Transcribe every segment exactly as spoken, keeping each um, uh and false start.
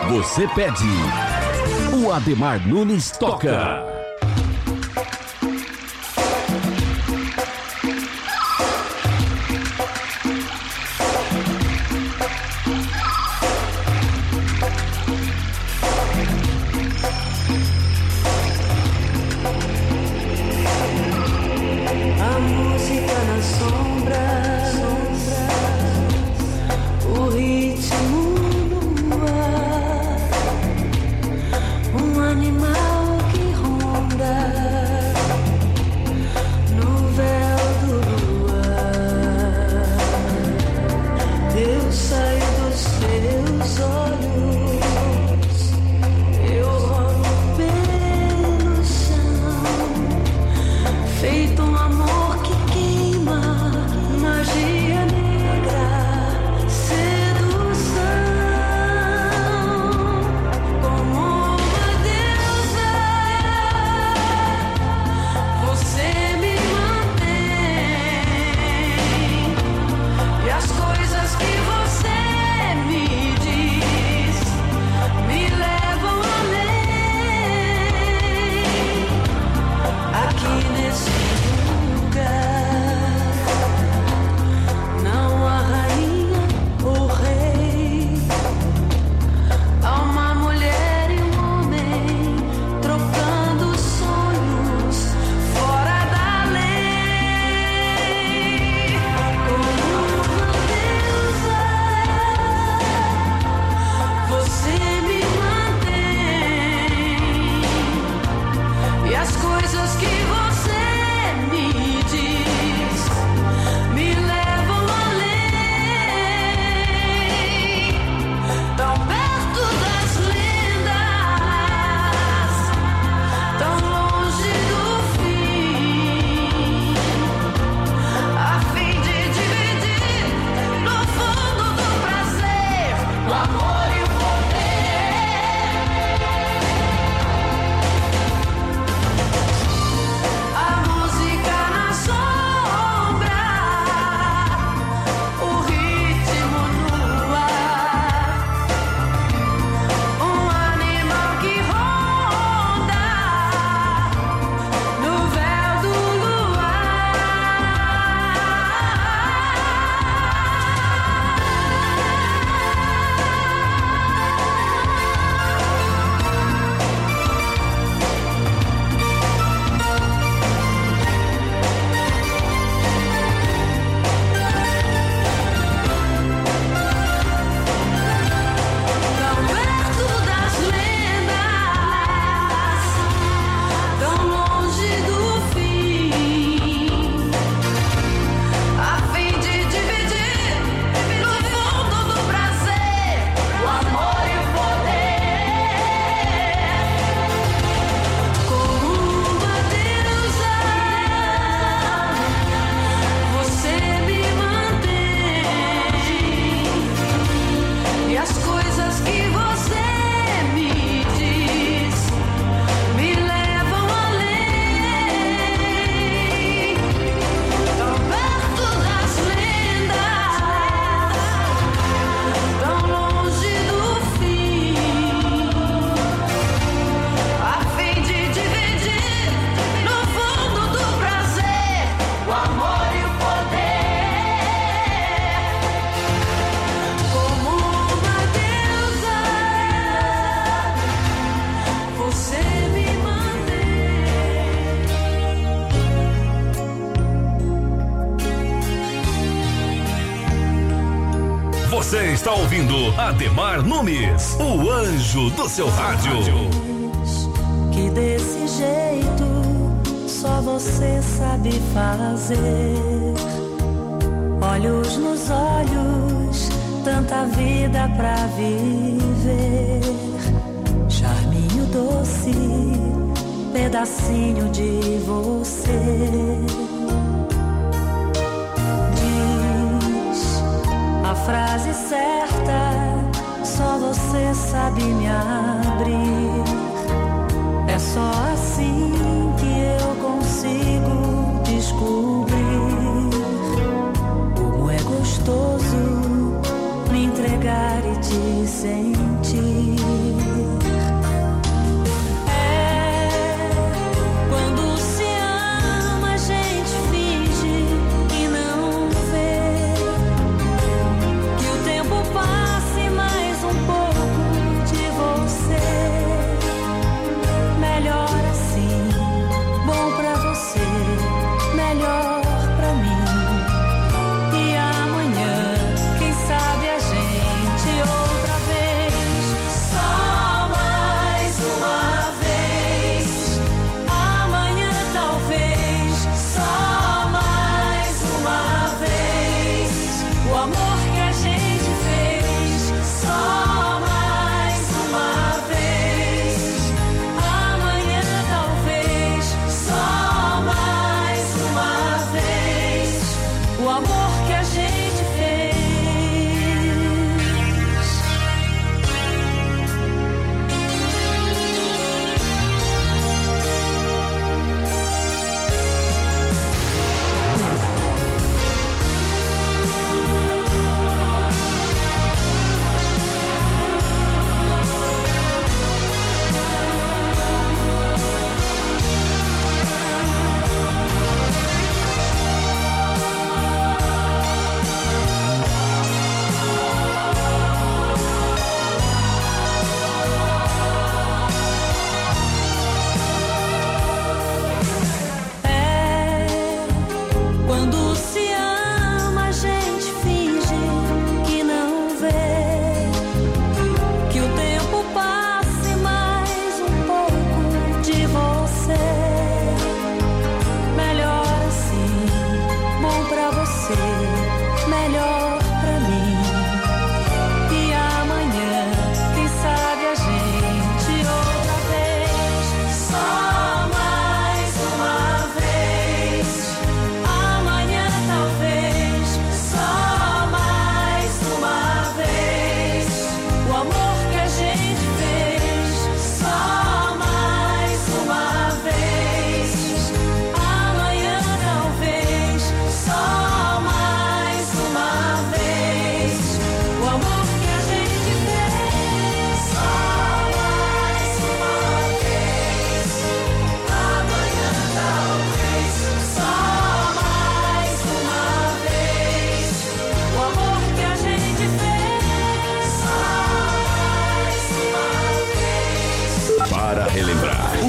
você pede. O Ademar Nunes toca. A música nas sombras, o ritmo no ar, um animal que ronda no véu do luar. Eu saio dos seus olhos, eu rolo pelo chão, feito um amor que queima, magia negra, sedução. Como uma deusa, você me mantém, e as coisas que você me diz me levam além. Aqui nesse lugar não há rainha ou rei, há uma mulher e um homem trocando sonhos fora da lei. Como uma deusa, você me mantém, e as coisas que você me diz me levam além. Tão perto das lendas, tão longe do fim, a fim de dividir no fundo do prazer o amor e o poder. A música na sombra, o ritmo no ar, um animal que ronda no véu do luar. Tão perto das lendas, tão longe do fim, a fim de dividir no fundo do prazer o amor e o poder. Como uma deusa, você me mantém, e as coisas que você me diz me levam além. Tão perto das lendas, tão longe do fim, a fim de dividir no fundo do prazer o amor e o poder. Como uma deusa, você me mantém. Você está ouvindo Ademar Nunes, o anjo do seu rádio. Que desse jeito só você sabe fazer. Olhos nos olhos, tanta vida pra viver. Charminho doce, pedacinho de você. Diz a frase certa, só você sabe me abrir. É só assim que eu consigo descobrir como é gostoso me entregar e te sentir.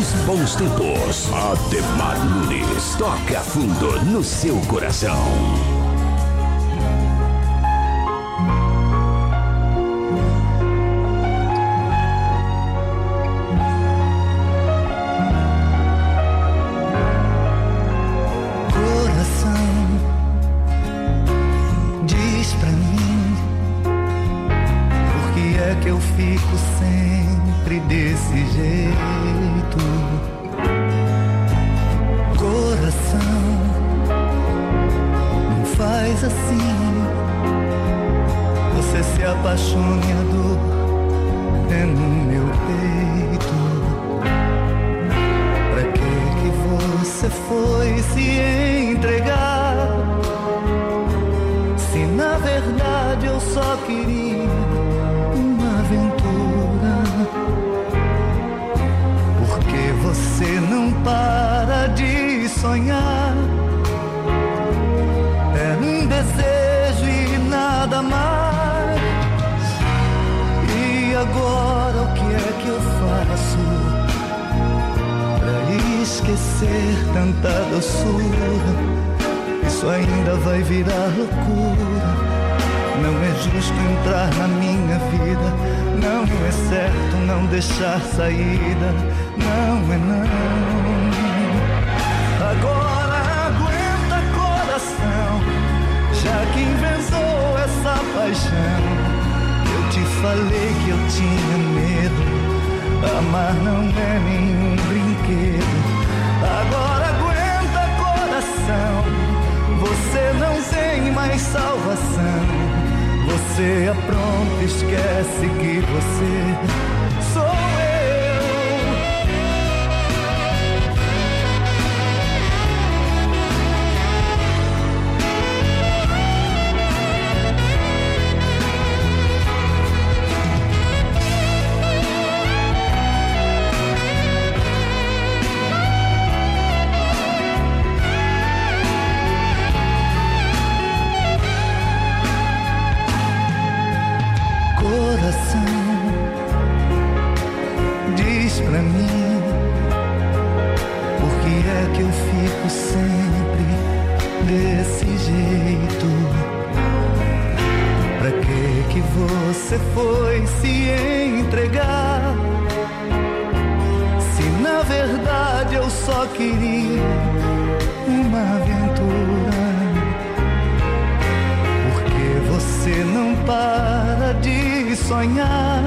dos bons tempos. Ademar Nunes toca fundo no seu coração. Eu fico sempre desse jeito. Coração, não faz assim. Você se apaixone, a dor é no meu peito. Pra que que você foi se entregar? Se na verdade eu só queria aventura. Porque você não para de sonhar. É um desejo e nada mais. E agora o que é que eu faço pra esquecer tanta doçura? Isso ainda vai virar loucura. Não é justo entrar na minha vida. Não é certo não deixar saída. Não é não. Agora aguenta, coração, já que inventou essa paixão. Eu te falei que eu tinha medo. Amar não é nenhum brinquedo. Agora aguenta, coração, você não tem mais salvação. Você apronta, esquece que você sou eu. Diz pra mim, por que é que eu fico sempre desse jeito? Pra que que você foi se entregar? Se na verdade eu só queria uma aventura. Porque você não para de sonhar.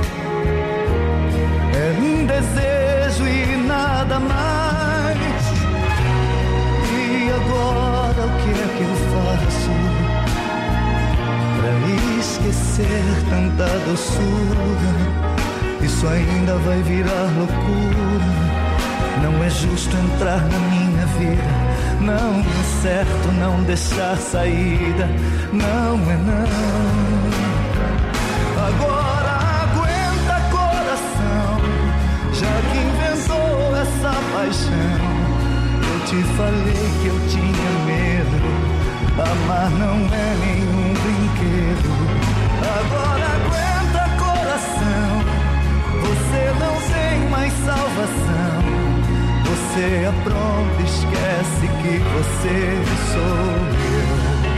É um desejo e nada mais. E agora o que é que eu faço pra esquecer tanta doçura? Isso ainda vai virar loucura. Não é justo entrar na minha vida. Não é certo não deixar saída. Não é não. Agora aguenta, coração, já que inventou essa paixão. Eu te falei que eu tinha medo. Amar não é nenhum brinquedo. Agora aguenta, coração, você não tem mais salvação. Você apronta, esquece que você sou eu.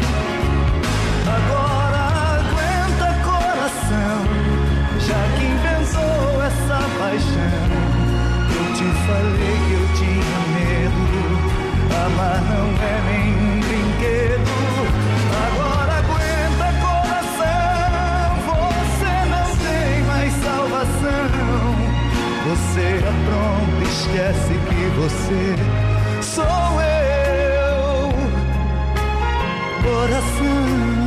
Agora aguenta, coração, já que inventou essa paixão. Eu te falei que eu tinha medo. Amar não é nenhum brinquedo. Agora aguenta, coração, você não tem mais salvação. Você apronta, esquece que você sou eu. Coração.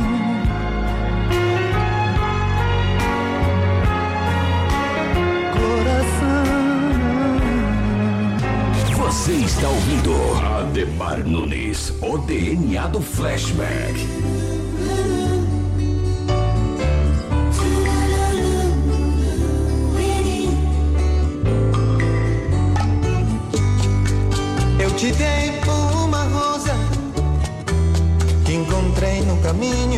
Você está ouvindo Ademar Nunes, o D N A do Flashback. Eu te dei uma rosa que encontrei no caminho.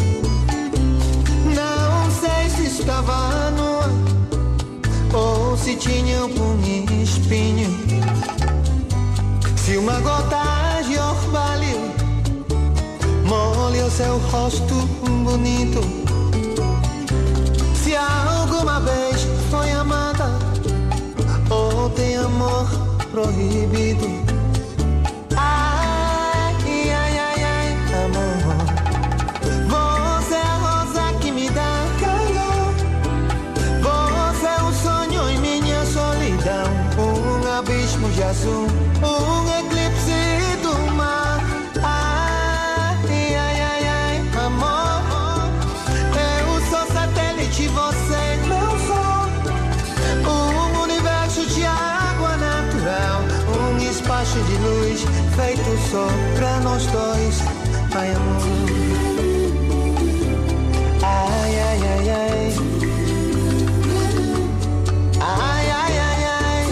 Não sei se estava nua ou se se tinha um espinho. Se uma gota de orvalho molha o seu rosto bonito, se alguma vez foi amada ou tem amor proibido. Ai, ai, ai, ai, amor, você é a rosa que me dá calor. Você é um sonho em minha solidão, um abismo de azul, um eclipse do mar. Ai, ai, ai, ai, amor, eu sou satélite, você meu sol, um universo de água natural, um espaço de luz feito só pra nós dois. Ai, amor, ai, ai, ai, ai, ai, ai, ai, ai,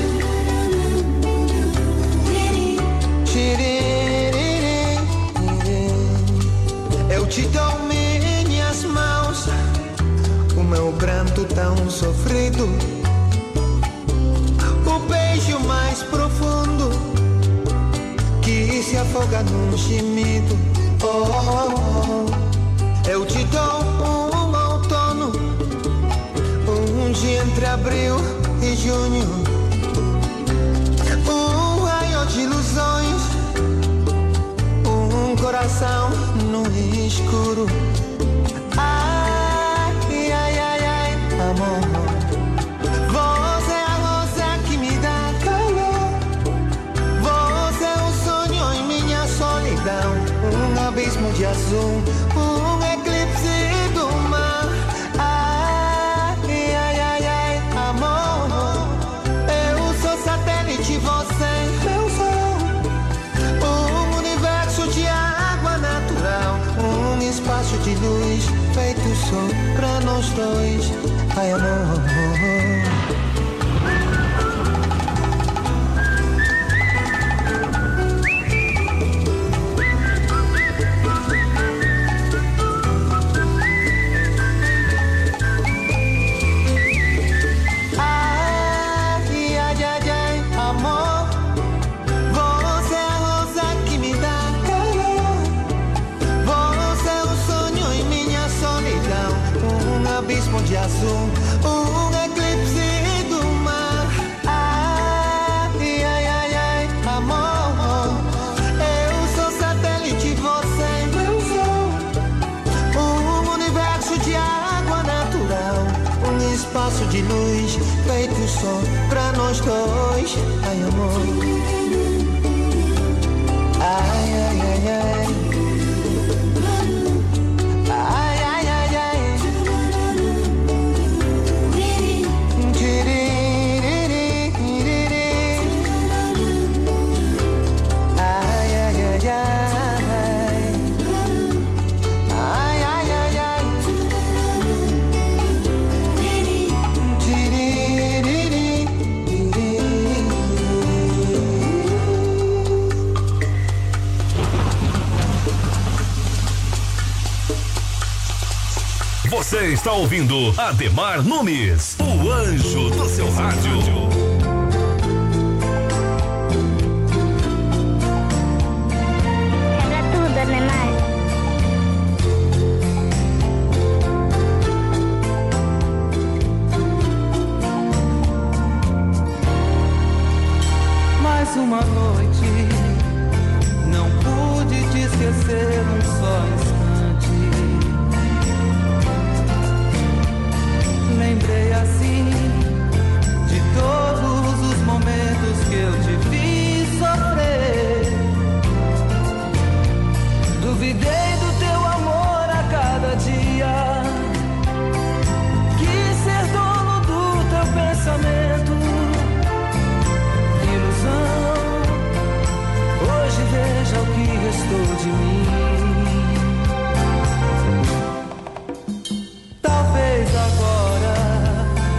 tiriri, eu te dou minhas mãos, o meu pranto tão sofrido, o beijo mais profundo que se afoga num gemido. Oh, oh, oh. Eu te dou um outono, um dia entre abril e junho, um raio de ilusões, um coração no escuro. Ai, ai, ai, ai, amor, você é a rosa que me dá calor. Você é um sonho em minha solidão, um abismo de azul, um eclipse do mar. Ai, ai, ai, ai, amor, eu sou satélite, você meu sol, um universo de água natural, um espaço de luz feito só pra nós dois. Ai, amor, de azul, um eclipse do mar. Ai, ai, ai, ai, amor, eu sou satélite, você meu sol, um universo de água natural, um espaço de luz feito só pra nós dois. Ai, amor, ai, ai, ai, ai, Você está ouvindo Ademar Nunes, o anjo do seu rádio. Quebra tudo, Ademar. Mais uma noite, não pude te esquecer um só instante. Lembrei assim de todos os momentos que eu te vi sofrer. Duvidei do teu amor a cada dia. Quis ser dono do teu pensamento. Ilusão, hoje veja o que restou de mim. Talvez agora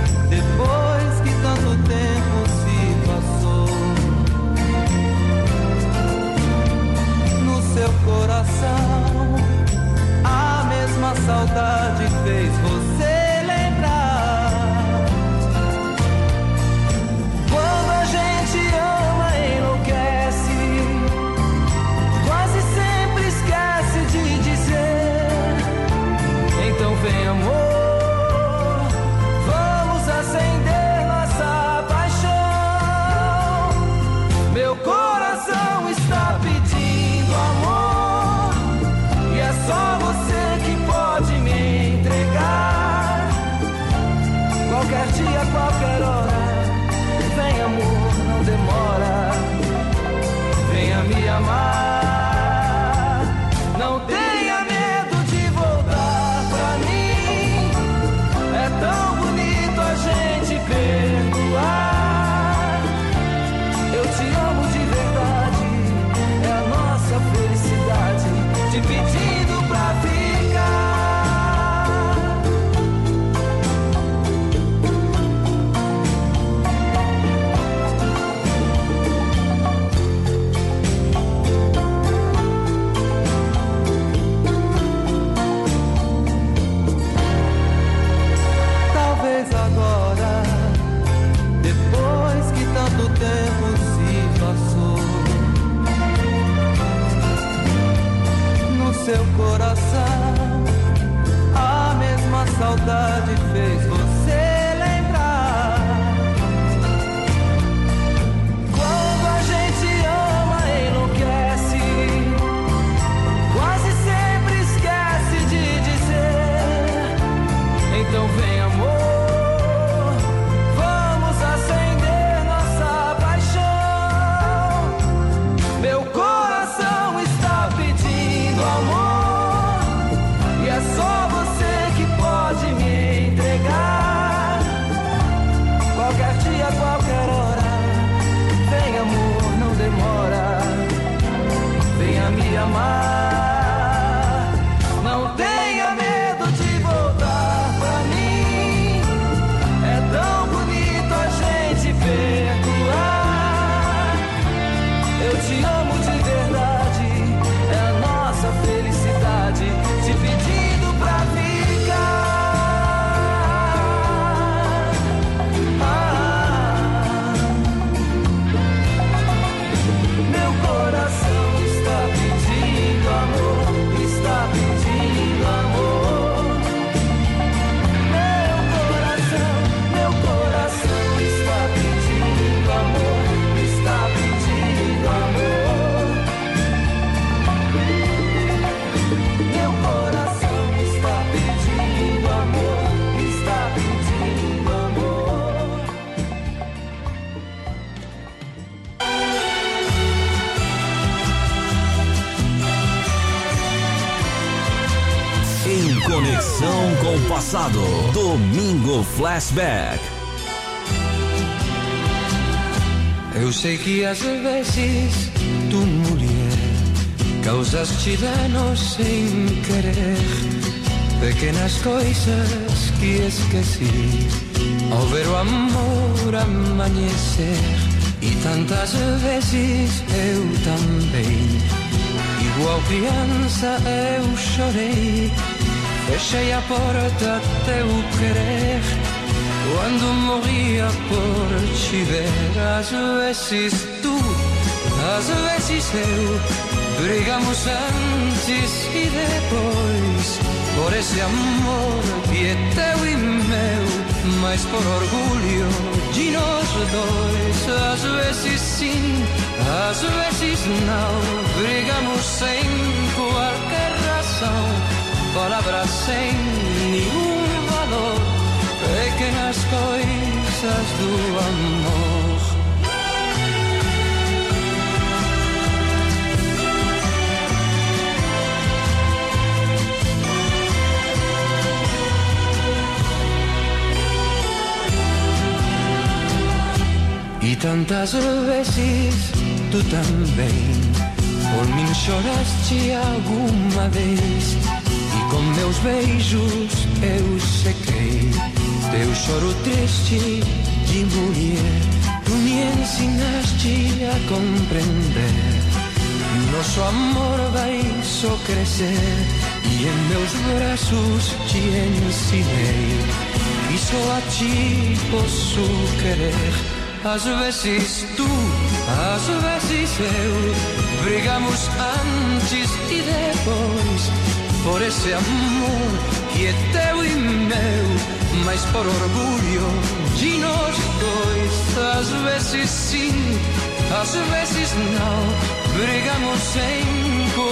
dia, qualquer hora. Vem amor, não demora. Venha me amar. Não tenha medo de voltar pra mim. É tão bonito a gente perdoar. Eu te amo de verdade. É a nossa felicidade. Te pedindo pra ficar. Agora, depois que tanto tempo se passou, no seu coração a mesma saudade fez você lembrar. Quando a gente ama, enlouquece, quase sempre esquece de dizer. Então vem amor, qualquer hora. Vem amor, não demora. Venha me amar. Não tenha medo de voltar pra mim. É tão bonito a gente perdoar. Eu te amo de verdade. É a nossa felicidade. Te pedindo pra ficar. Conexão com o passado. Domingo Flashback. Eu sei que às vezes tu, mulher, causaste danos sem querer. Pequenas coisas que esqueci ao ver o amor amanhecer. E tantas vezes eu também, igual criança, eu chorei. Fechei a porta até o querer, quando morria por te ver. Às vezes tu, às vezes eu, brigamos antes e depois, por esse amor que é teu e meu, mas por orgulho de nós dois. Às vezes sim, às vezes não, brigamos sem qualquer razão, palavras sem nenhum valor, pequenas coisas do amor. E tantas vezes tu também por mim choraste alguma vez, e com meus beijos eu sequei teu choro triste de mulher. Tu me ensinaste a compreender, e o nosso amor vai só crescer. E em meus braços te ensinei, e só a ti posso querer. Às vezes tu, às vezes eu, brigamos antes e depois, por esse amor que é teu e meu, mas por orgulho de nós dois. Às vezes sim, às vezes não, brigamos sem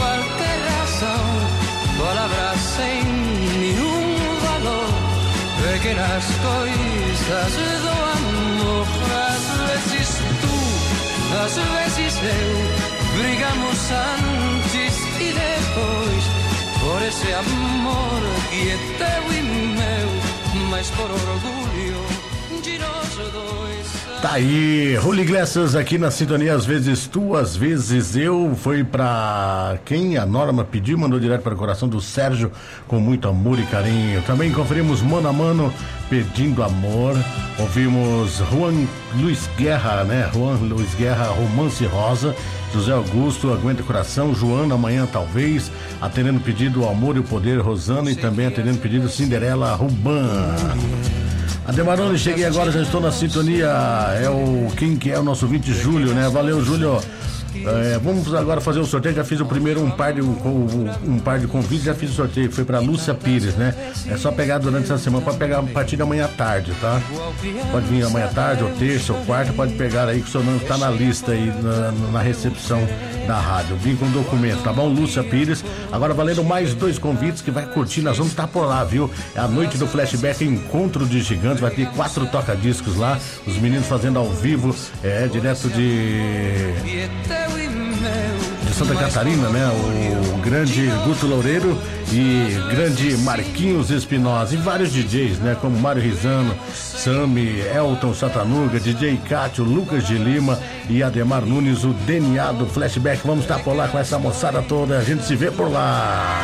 qualquer razão, palavras sem nenhum valor, pequenas coisas do amor. Às vezes tu, às vezes eu, brigamos antes e depois, por esse amor que é teu e meu, mas por orgulho de nós dois. Tá aí, Julio Iglesias aqui na sintonia, às vezes tu, às vezes eu. Foi pra quem a Norma pediu, mandou direto para o coração do Sérgio, com muito amor e carinho. Também conferimos Mano a Mano, Pedindo Amor. Ouvimos Juan Luiz Guerra, né? Juan Luiz Guerra, Romance Rosa. José Augusto, Aguenta Coração. Joana, Amanhã Talvez. Atendendo pedido Amor e o Poder, Rosana. E também atendendo pedido Cinderela, Ruban. Ademarone, cheguei agora, já estou na sintonia. É o quem que é o nosso ouvinte, Júlio, né? Valeu, Júlio. É, vamos agora fazer o sorteio. Já fiz o primeiro um par de um, um par de convites, já fiz o sorteio, foi pra Lúcia Pires, né? É só pegar durante essa semana, pode pegar a partir da manhã à tarde, tá? Pode vir amanhã à tarde, ou terça, ou quarta, pode pegar aí, que o seu nome tá na lista aí, na, na recepção da rádio. Vim com o documento, tá bom? Lúcia Pires. Agora valendo mais dois convites que vai curtir, nós vamos estar por lá, viu? É a noite do Flashback, Encontro de Gigantes, vai ter quatro toca-discos lá, os meninos fazendo ao vivo, é, direto de... de Santa Catarina, né? O grande Guto Loureiro e grande Marquinhos Espinosa e vários D Js, né? Como Mário Rizano, Sami, Elton Satanuga, D J Cátio, Lucas de Lima e Ademar Nunes, o D N A do Flashback. Vamos estar por lá com essa moçada toda, a gente se vê por lá.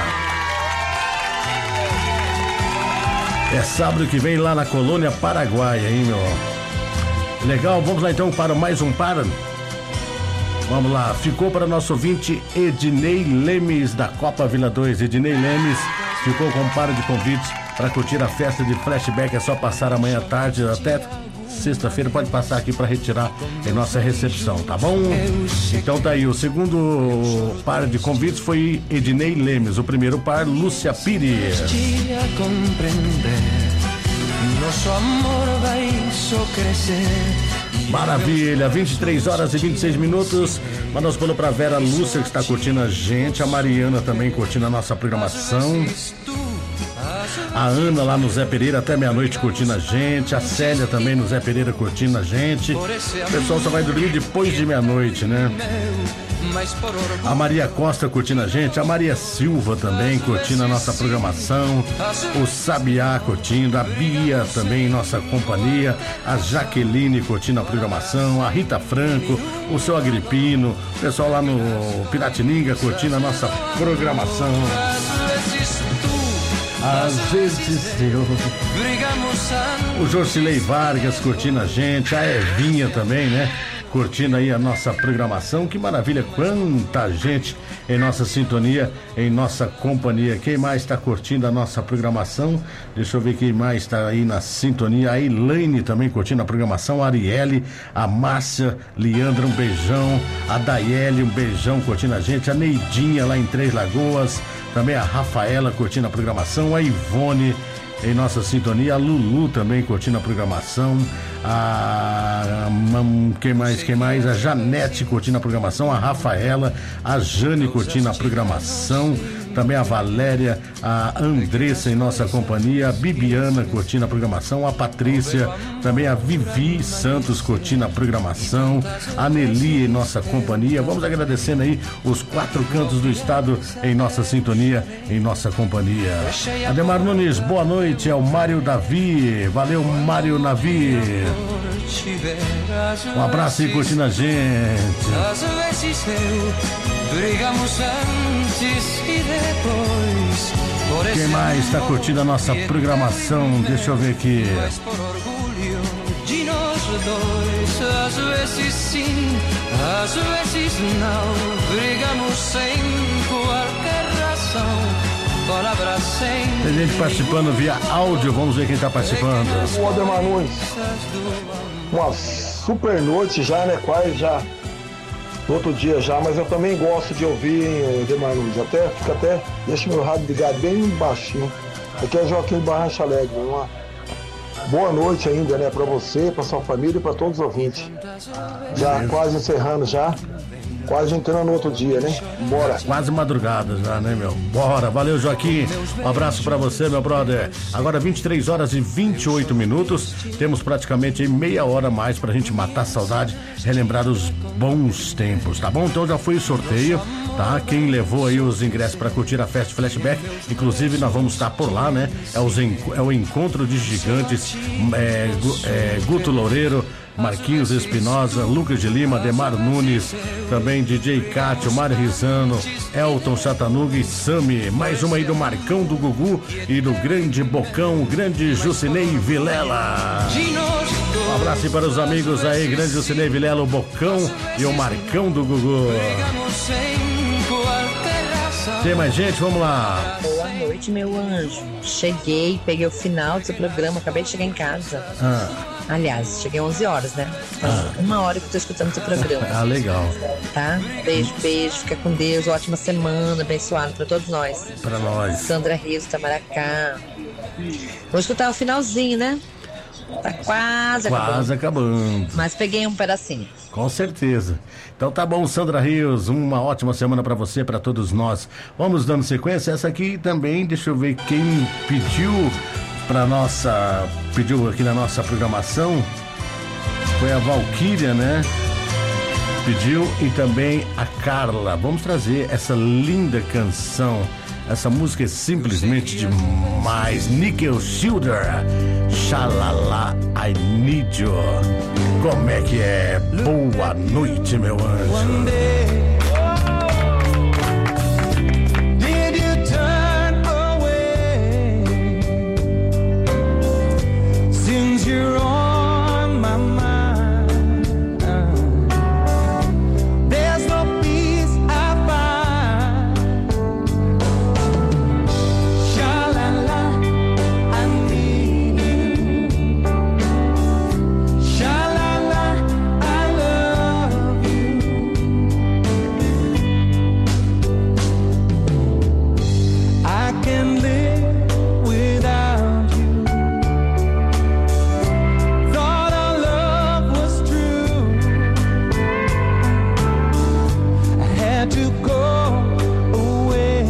É sábado que vem lá na Colônia Paraguaia, hein, meu? Legal, vamos lá então para mais um para. Vamos lá, ficou para nosso ouvinte Ednei Lemes da Copa Vila dois. Ednei Lemes ficou com um par de convites para curtir a festa de Flashback. É só passar amanhã à tarde, até sexta-feira pode passar aqui para retirar em nossa recepção, tá bom? Então tá aí, o segundo par de convites foi Ednei Lemes, o primeiro par, Lúcia Pires. Nosso amor vai só crescer. Maravilha, vinte e três horas e vinte e seis minutos. Manda os bolos pra Vera Lúcia, que está curtindo a gente. A Mariana também curtindo a nossa programação. A Ana lá no Zé Pereira até meia-noite curtindo a gente. A Célia também no Zé Pereira curtindo a gente. O pessoal só vai dormir depois de meia-noite, né? A Maria Costa curtindo a gente. A Maria Silva também curtindo a nossa programação. O Sabiá curtindo. A Bia também, nossa companhia. A Jaqueline curtindo a programação. A Rita Franco. O seu Agripino. O pessoal lá no Piratininga curtindo a nossa programação. Às vezes eu... O Jorcilei Vargas curtindo a gente. A Evinha também, né? Curtindo aí a nossa programação. Que maravilha, quanta gente em nossa sintonia, em nossa companhia. Quem mais está curtindo a nossa programação? Deixa eu ver quem mais está aí na sintonia. A Elaine também curtindo a programação. A Arielle, a Márcia, Leandra, um beijão. A Daiele, um beijão curtindo a gente. A Neidinha lá em Três Lagoas. Também a Rafaela curtindo a programação. A Ivone em nossa sintonia. A Lulu também curtindo a programação. A, a quem mais, quem mais? A Janete curtindo a programação. A Rafaela, a Jane curtindo a programação. Também a Valéria, a Andressa em nossa companhia. A Bibiana curtindo a programação. A Patrícia, também a Vivi Santos curtindo a programação. A Nelly em nossa companhia. Vamos agradecendo aí os quatro cantos do estado em nossa sintonia, em nossa companhia. Ademar Nunes, boa noite. É o Mário Davi. Valeu, Mário Navi. Um abraço aí curtindo a gente. Às vezes eu brigamos antes e depois. Quem mais está curtindo a nossa programação? Deixa eu ver aqui. Mas por orgulho de nós dois. Às vezes sim, às vezes não. Brigamos sem qualquer razão. Tem gente participando via áudio, vamos ver quem está participando. O Ademar Nunes, uma super noite já, né? Quase já no outro dia já, mas eu também gosto de ouvir, hein, Ademar Nunes. Até, fica até, deixa meu rádio ligado bem baixinho. Aqui é Joaquim Barrancha Alegre. Uma boa noite ainda, né? Para você, para sua família e para todos os ouvintes. Já quase encerrando já. quase entrando no outro dia, né? Bora. Quase madrugada já, né, meu? Bora, valeu, Joaquim. Um abraço pra você, meu brother. Agora vinte e três horas e vinte e oito minutos. Temos praticamente aí meia hora a mais pra gente matar a saudade, relembrar os bons tempos, tá bom? Então já foi o sorteio, tá? Quem levou aí os ingressos pra curtir a Festa Flashback, inclusive nós vamos estar por lá, né? É, os, é o Encontro de Gigantes, é, é, Guto Loureiro, Marquinhos Espinosa, Lucas de Lima, Demar Nunes, também D J Cátio, Mário Rizano, Elton Chatanuga e Sami. Mais uma aí do Marcão do Gugu e do grande Bocão, o grande Jucinei Vilela. Um abraço aí para os amigos aí, grande Jucinei Vilela, o Bocão e o Marcão do Gugu. Tem mais gente? Vamos lá. Boa noite, meu anjo. Cheguei, peguei o final do seu programa, acabei de chegar em casa. Ah. Aliás, cheguei onze horas, né? Ah. Uma hora que eu tô escutando o seu programa. Ah, legal. Tá? Beijo, beijo, fica com Deus. Ótima semana, abençoada pra todos nós. Pra nós. Sandra Rios, Tamaracá. Vou escutar o finalzinho, né? Tá quase acabando. Quase acabando. Mas peguei um pedacinho. Com certeza. Então tá bom, Sandra Rios, uma ótima semana pra você, pra todos nós. Vamos dando sequência. Essa aqui também, deixa eu ver quem pediu pra nossa, pediu aqui na nossa programação. Foi a Valquíria, né? Pediu, e também a Carla. Vamos trazer essa linda canção. Essa música é simplesmente demais. Nickel Schilder, Xalala, I Need You. Como é que é? Boa noite, meu anjo. Did you turn away? Since you're on my mind, there's no peace I find. Sha-la-la, I need you. Sha-la-la, I love you. I can live without you. Thought our love was true. I had to go away.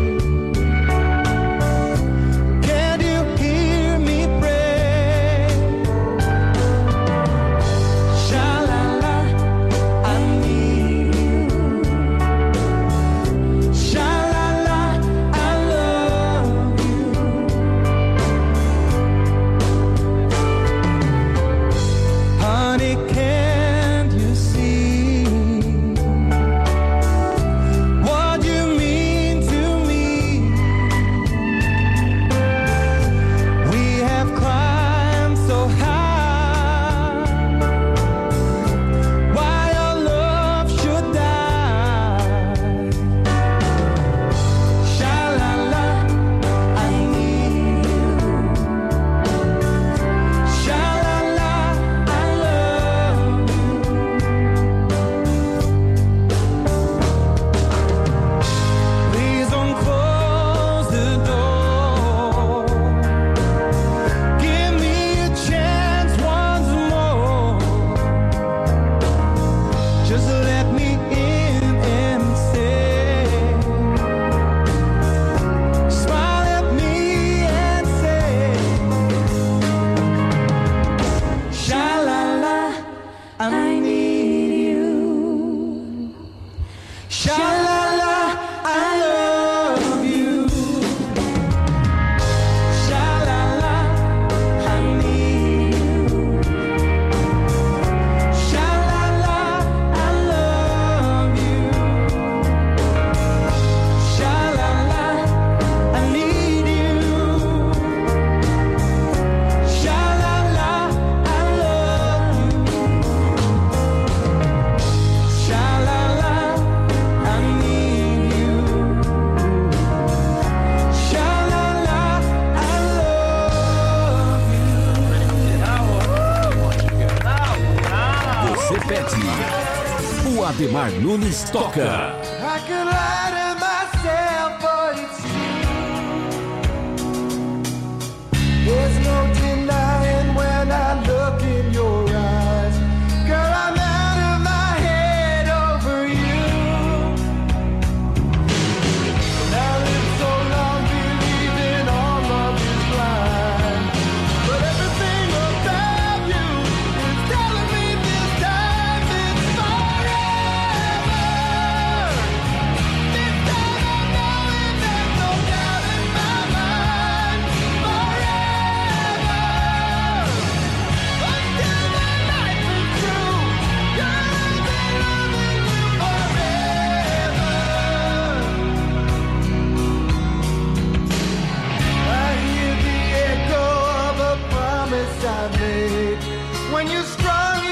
Can you hear me pray? Sha-la-la, I need you. Sha-la-la, I love you. Honey, can't you see what you mean to me? We have climbed so high. Why our love should die? Sha-la-la, I need you. Sha-la-la, I love you. Please don't close the door. Give me a chance once more. Just let me in and say, smile at me and say, sha-la-la, I need you. Sha-la-la, I love you. Sha-la-la, I need you. Sha-la-la, I love you. Sha-la-la, I need you. Sha-la-la, I love you. Sha-la-la, I need you. Sha-la-la, I love you. Você pede. O Ademar Nunes toca. I could lie to myself, but it's true. There's no denying when I look in your eyes. Girl, I'm out of my head over you.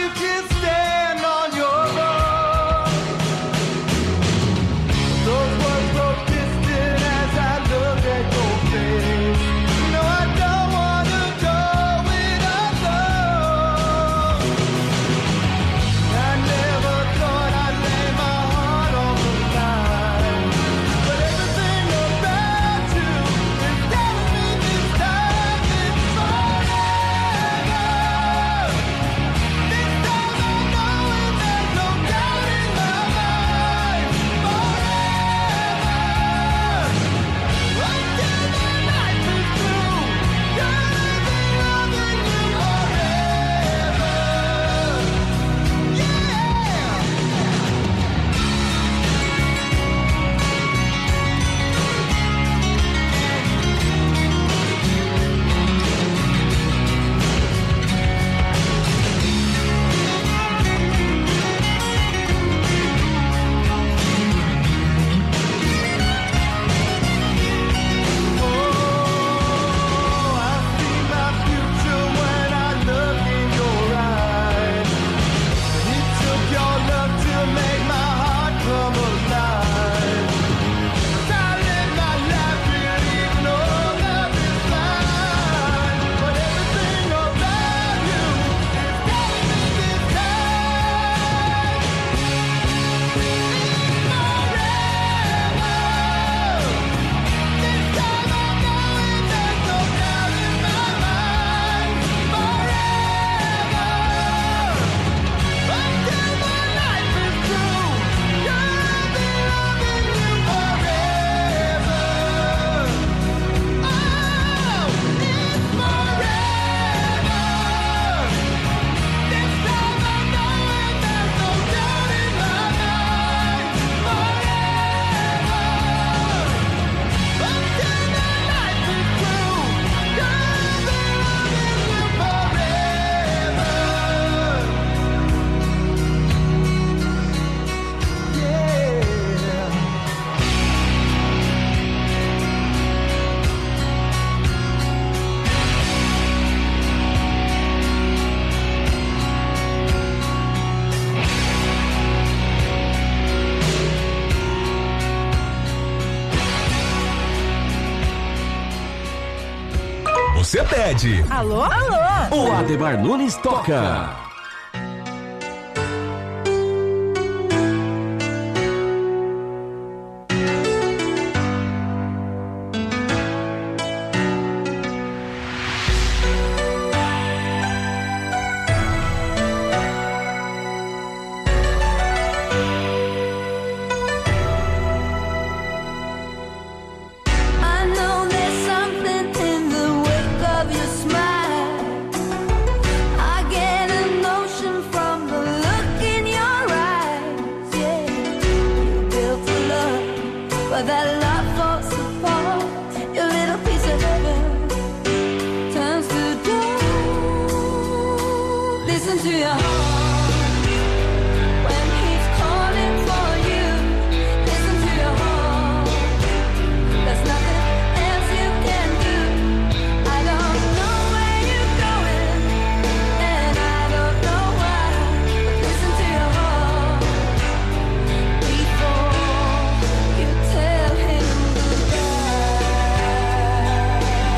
Você pede. Alô? Alô? O Ademar Nunes toca.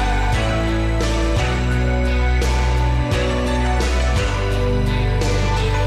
Thank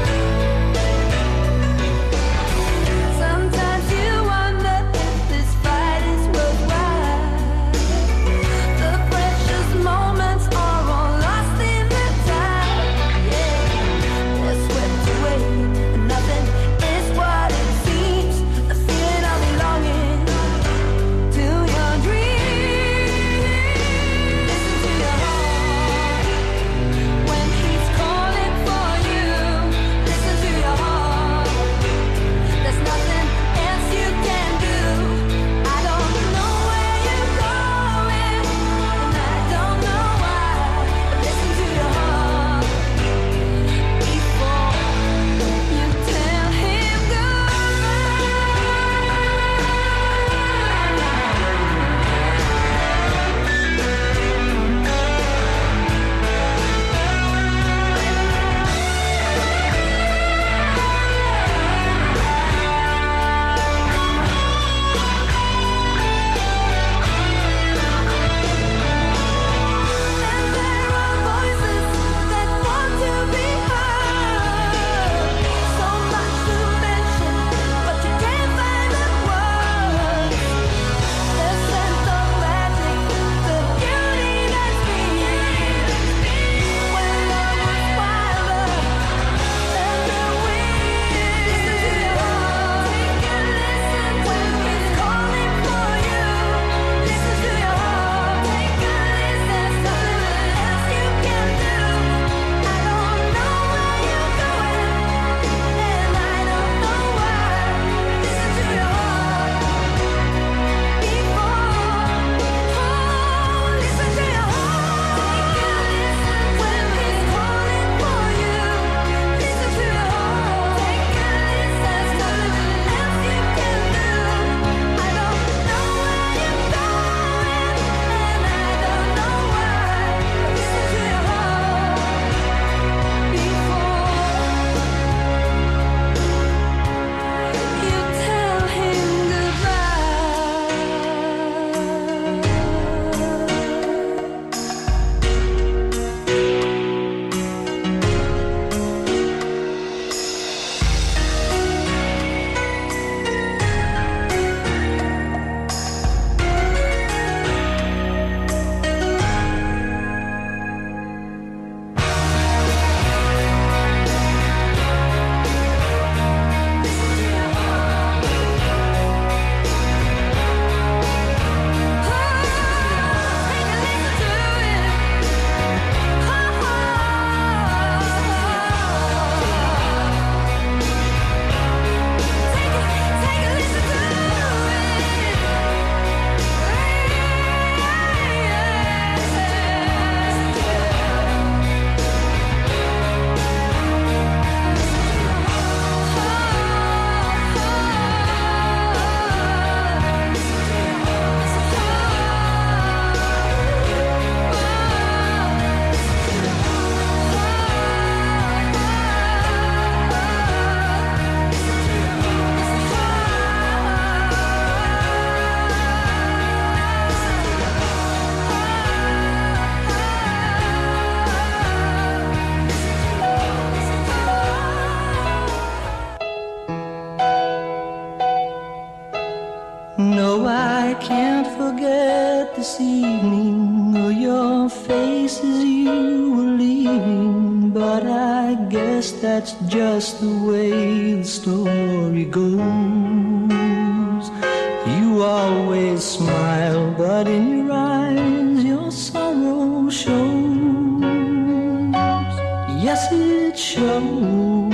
that's just the way the story goes. You always smile, but in your eyes your sorrow shows. Yes, it shows.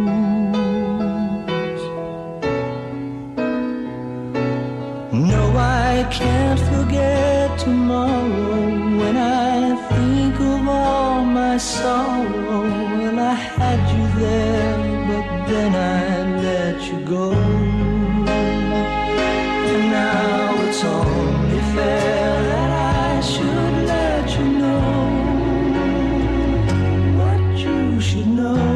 No, I can't forget tomorrow when I think of all my sorrow. Well, I had you there, but then I let you go. And now it's only fair that I should let you know what you should know.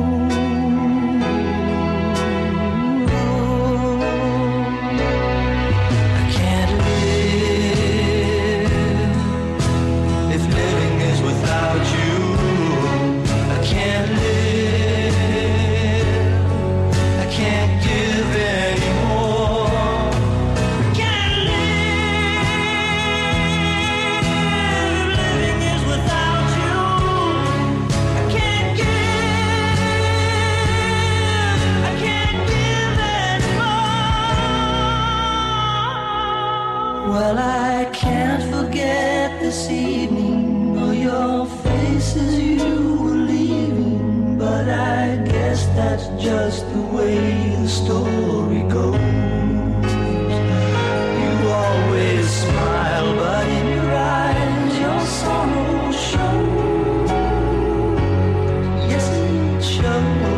Well, I can't forget this evening or your face as you were leaving, but I guess that's just the way the story goes. You always smile, but in your eyes your sorrow shows. Yes, it shows.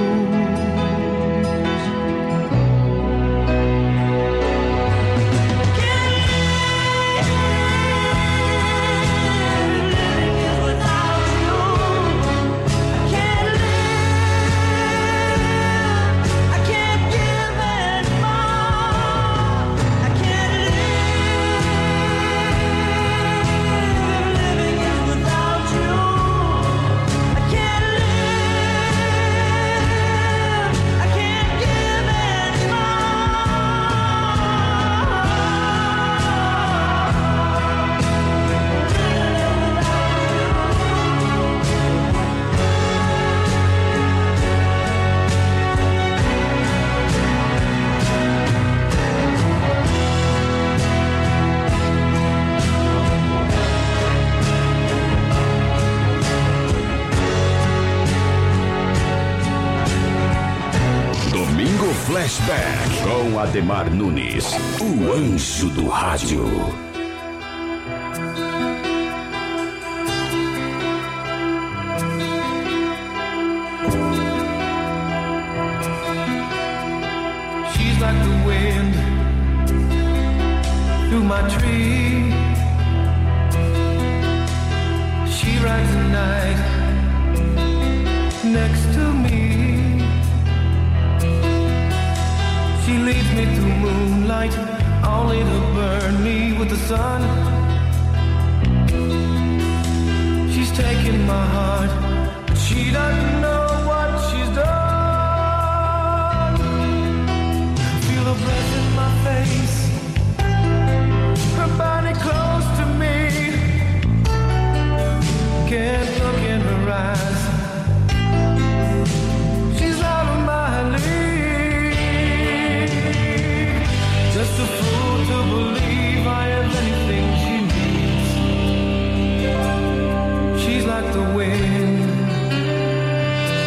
Flashback com Ademar Nunes, o anjo do rádio. She's like the wind through my tree. She rides the night next to me. She leads me through moonlight, only to burn me with the sun. She's taken my heart, but she doesn't know what she's done. Feel her breath in my face, her body close to me. Can't look in her eyes, she's out of my league. Just a fool to believe I have anything she needs. She's like the wind,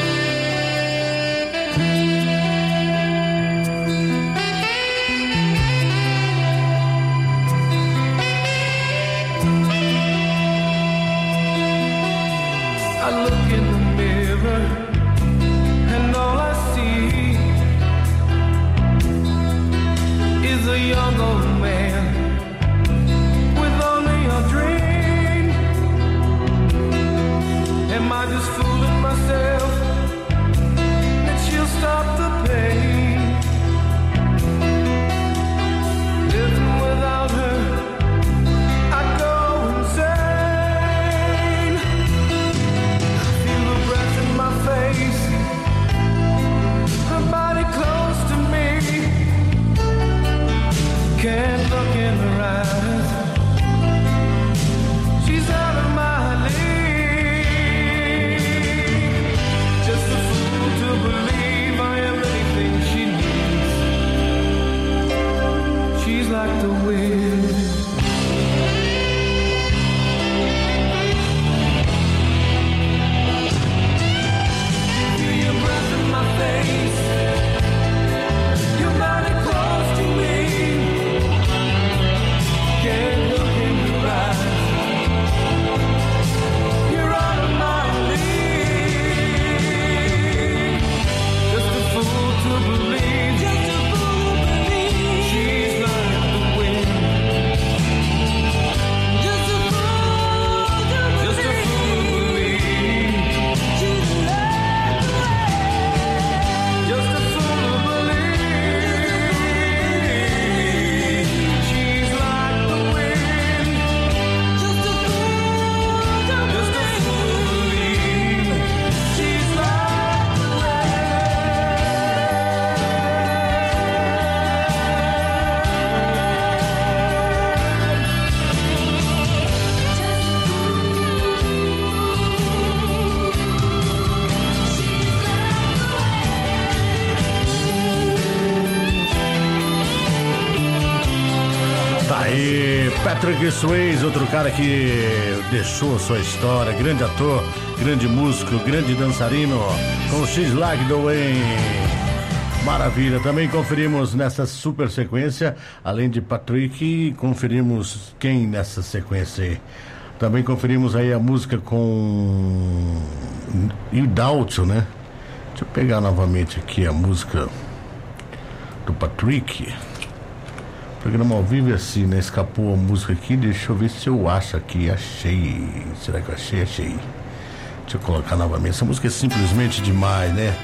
Patrick Swayze, outro cara que deixou sua história, grande ator, grande músico, grande dançarino, com She's Like the Way. Maravilha, também conferimos nessa super sequência, além de Patrick, conferimos quem nessa sequência aí? Também conferimos aí a música com Idalto, né? Deixa eu pegar novamente aqui a música do Patrick. O programa ao vivo é assim, né? Escapou a música aqui, deixa eu ver se eu acho aqui. Achei. Será que eu achei? Achei. Deixa eu colocar novamente. Essa música é simplesmente demais, né?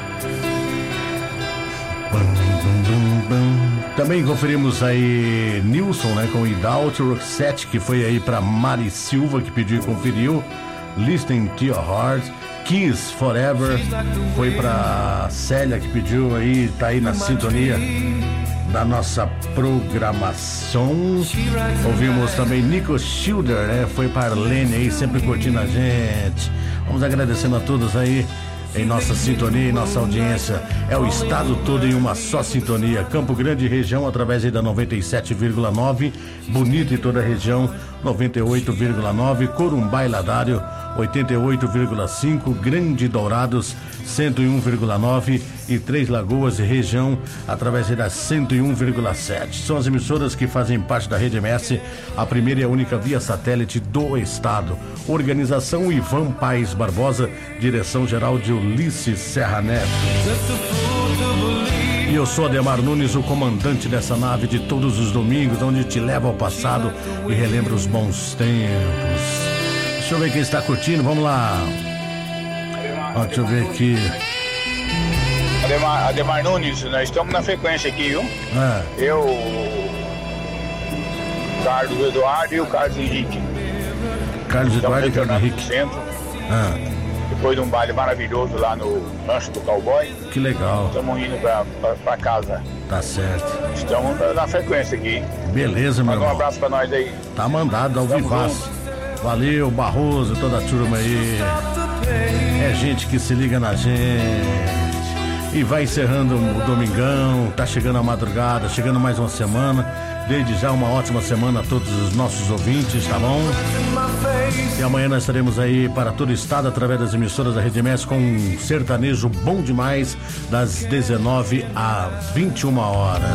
Também conferimos aí Nilson, né? Com Idalto, Roxette, que foi aí pra Mari Silva, que pediu e conferiu. Listen to Your Heart. Kiss Forever foi pra Célia, que pediu aí, tá aí na sintonia da nossa programação. Ouvimos também Nico Schilder, né? Foi para Arlene aí, sempre curtindo a gente. Vamos agradecendo a todos aí em nossa sintonia, em nossa audiência. É o estado todo em uma só sintonia. Campo Grande região através aí da noventa e sete vírgula nove, Bonito e toda a região noventa e oito vírgula nove, Corumbá e Ladário oitenta e oito vírgula cinco, Grande Dourados cento e um vírgula nove e Três Lagoas e região através da cento e um vírgula sete. São as emissoras que fazem parte da Rede M S, a primeira e a única via satélite do estado. Organização Ivan Paes Barbosa, direção geral de Ulisses Serra Neto. E eu sou Ademar Nunes, o comandante dessa nave de todos os domingos, onde te leva ao passado e relembra os bons tempos. Deixa eu ver quem está curtindo, vamos lá. Ó, deixa eu ver aqui. Ademar, Ademar Nunes, nós estamos na frequência aqui, viu? É. Eu, o Carlos Eduardo e o Carlos Henrique. Carlos Eduardo e Carlos Henrique. Centro, ah. Depois de um baile maravilhoso lá no Rancho do Cowboy. Que legal. Estamos indo pra, pra, pra casa. Tá certo. Estamos na frequência aqui. Beleza, meu irmão. irmão. Um abraço pra nós aí. Tá mandado ao vivaço. Valeu, Barroso, toda a turma aí. É gente que se liga na gente. E vai encerrando o domingão. Tá chegando a madrugada, chegando mais uma semana. Desde já uma ótima semana a todos os nossos ouvintes, tá bom? E amanhã nós estaremos aí para todo o estado através das emissoras da Rede M S com um sertanejo bom demais das dezenove às vinte e uma horas.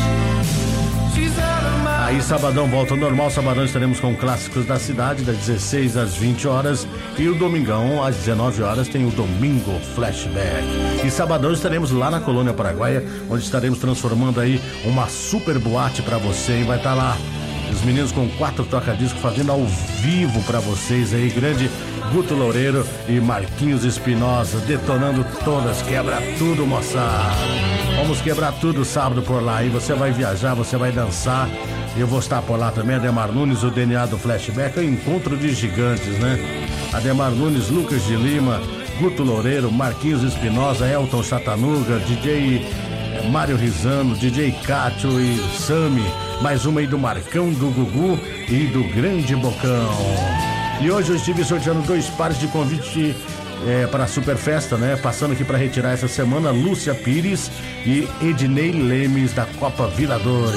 Aí sabadão volta ao normal, sabadão estaremos com clássicos da cidade das dezesseis às vinte horas e o domingão às dezenove horas tem o Domingo Flashback. E sabadão estaremos lá na Colônia Paraguaia, onde estaremos transformando aí uma super boate pra você, e vai estar lá os meninos com quatro toca-discos fazendo ao vivo pra vocês aí, grande Guto Loureiro e Marquinhos Espinosa detonando todas, quebra tudo, moçada. Vamos quebrar tudo sábado por lá, e você vai viajar, você vai dançar. Eu vou estar por lá também, Ademar Nunes, o D N A do Flashback, é o encontro de gigantes, né? Ademar Nunes, Lucas de Lima, Guto Loureiro, Marquinhos Espinosa, Elton Chatanuga, D J Mário Rizano, D J Cátio e Sami, mais uma aí do Marcão, do Gugu e do Grande Bocão. E hoje eu estive sorteando dois pares de convite é, para a Super Festa, né? Passando aqui para retirar essa semana, Lúcia Pires e Ednei Lemes da Copa Viladores.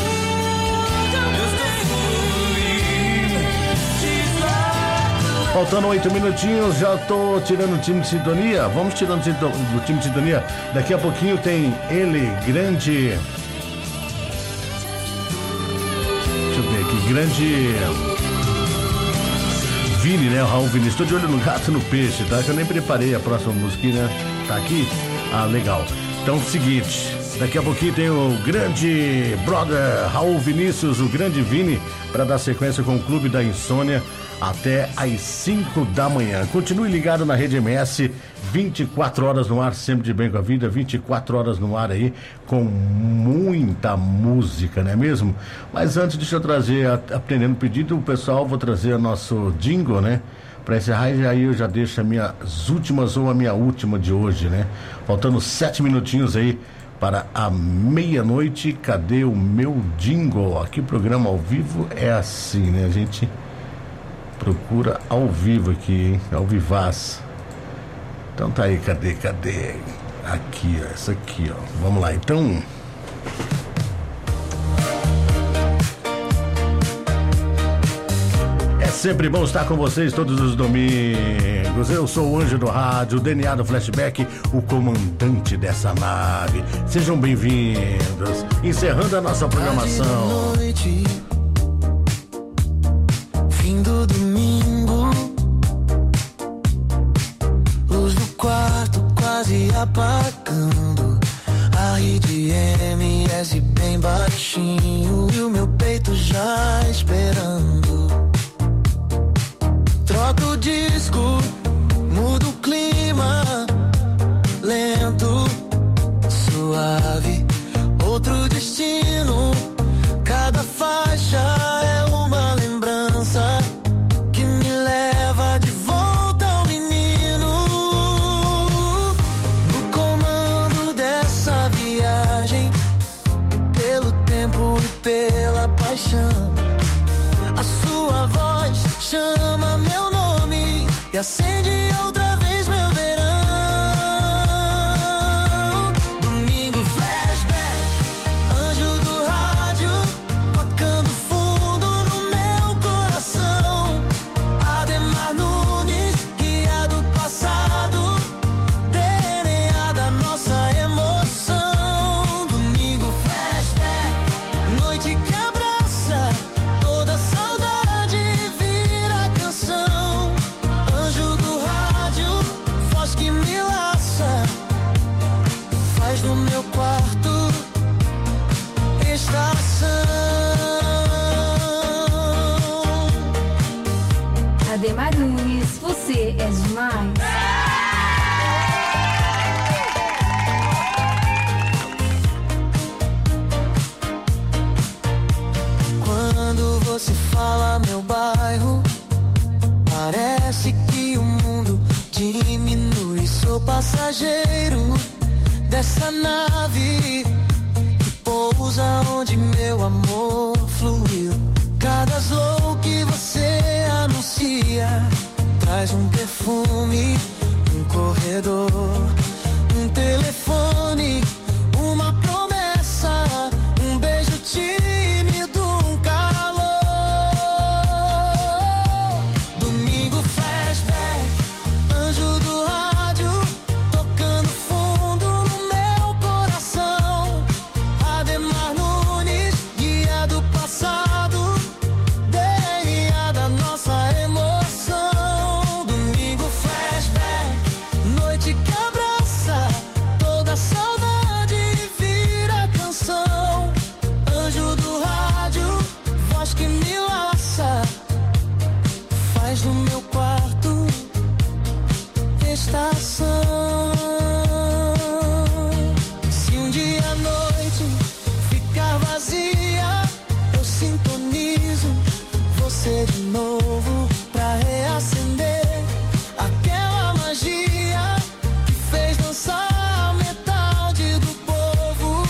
Faltando oito minutinhos, já tô tirando o time de sintonia. Vamos tirando do time de sintonia. Daqui a pouquinho tem ele, grande. Deixa eu ver aqui, grande Vini, né? O Raul Vini. Estou de olho no gato e no peixe, tá? Que eu nem preparei a próxima musiquinha, né? Tá aqui? Ah, legal. Então, o seguinte. Daqui a pouquinho tem o grande brother Raul Vinícius, o grande Vini, para dar sequência com o Clube da Insônia até às cinco da manhã. Continue ligado na Rede M S, vinte e quatro horas no ar, sempre de bem com a vida, vinte e quatro horas no ar aí, com muita música, não é mesmo? Mas antes, deixa eu trazer, atendendo o pedido, o pessoal, vou trazer o nosso jingle, né? Para encerrar, e aí eu já deixo as minhas últimas ou a minha última de hoje, né? Faltando sete minutinhos aí para a meia-noite. Cadê o meu jingle? Aqui o programa ao vivo é assim, né? A gente procura ao vivo aqui, hein? Ao vivaz. Então tá aí, cadê, cadê? Aqui, ó, essa aqui, ó. Vamos lá, então. sempre bom estar com vocês todos os domingos. Eu sou o anjo do rádio, o D N A do Flashback, o comandante dessa nave. Sejam bem-vindos. Encerrando a nossa programação. Noite, fim do domingo, luz do quarto quase apagando, a rede M S bem baixinho e o meu peito já esperando. Troca o disco, muda o clima, lento, suave, outro destino. Cada faixa é uma lembrança que me leva de volta ao menino. No comando dessa viagem, pelo tempo e pela paixão, a sua voz chama meu nome e acende outra vez meu verão. Domingo flashback, anjo do rádio, tocando fundo no meu coração. Ademar Nunes, guia do passado, D N A da nossa emoção. Domingo flashback, noite que abraça toda saudade vira canção. Anjo do rádio, voz que me laça, faz do meu quarto estação. Ademar Nunes, você é demais. Quando você fala meu bairro, parece que o mundo diminui. Sou passageiro dessa nave que pousa onde meu amor fluiu. Cada slow que você anuncia traz um perfume, um corredor, um telefone, uma promessa, um beijo tímido, um calor. Domingo flashback, anjo do rádio, tocando fundo no meu coração. Ademar Nunes, guia do passado, D N A da nossa emoção. Domingo flashback, noite que abraça toda saudade vira canção. Anjo do rádio, voz que me laça, faz do meu quarto estação. Se um dia a noite ficar vazia, eu sintonizo você de novo pra reacender aquela magia que fez dançar a metade do povo.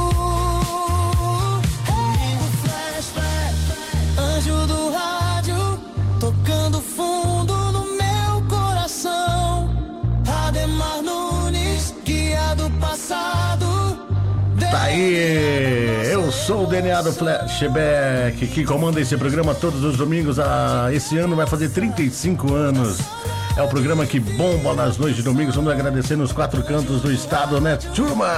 Domingo flashback, anjo do rádio, tocando fundo no meu coração. Ademar Nunes, guia do passado. Tá aí, eu sou o D N A do Flashback, que comanda esse programa todos os domingos. Ah, esse ano vai fazer trinta e cinco anos. É o programa que bomba nas noites de domingo. Vamos agradecer nos quatro cantos do estado, né, turma?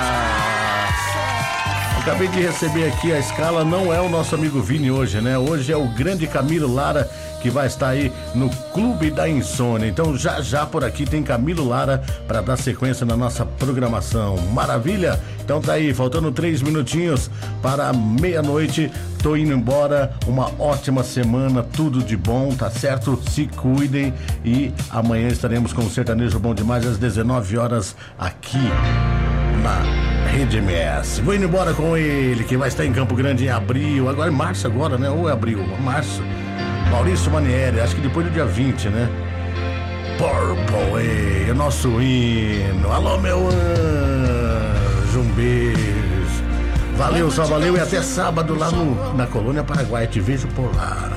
Acabei de receber aqui a escala, não é o nosso amigo Vini hoje, né? Hoje é o grande Camilo Lara, que vai estar aí no Clube da Insônia. Então já já por aqui tem Camilo Lara para dar sequência na nossa programação. Maravilha? Então tá aí, faltando três minutinhos para meia-noite. Tô indo embora, uma ótima semana, tudo de bom, tá certo? Se cuidem e amanhã estaremos com o Sertanejo Bom Demais às dezenove horas aqui na Rede M S. Vou indo embora com ele, que vai estar em Campo Grande em abril, agora é março agora, né? Ou é abril? Março. Maurício Manieri, acho que depois do dia vinte, né? Purple, ei, o nosso hino. Alô, meu anjo, um beijo. Valeu, só valeu e até sábado lá no, na Colônia Paraguai. Te vejo por lá.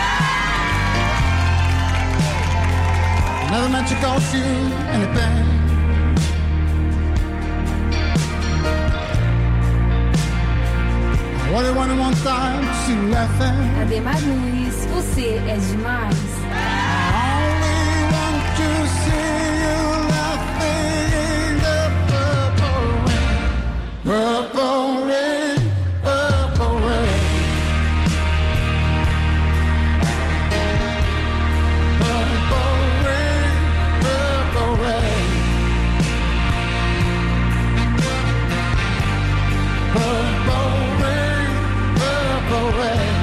Never meant to cause you any pain. I wanted one one time to see you laughing. Ademar Nunes, você você é demais. Purple rain, purple rain, purple rain, purple rain, purple rain, purple rain.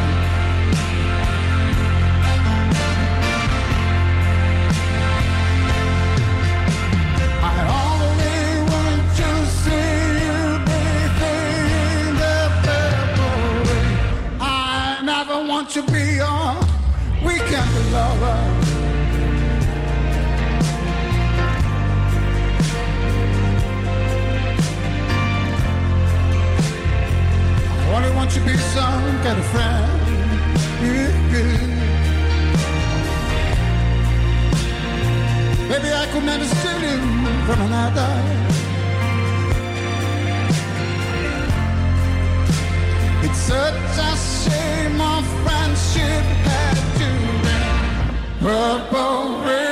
I only want to see you bathing the purple rain. I never want to be your weekend lover. I only want to be some kind of friend. Yeah. Maybe I could never steal you from another. It's such a shame our friendship had to end. Purple rain.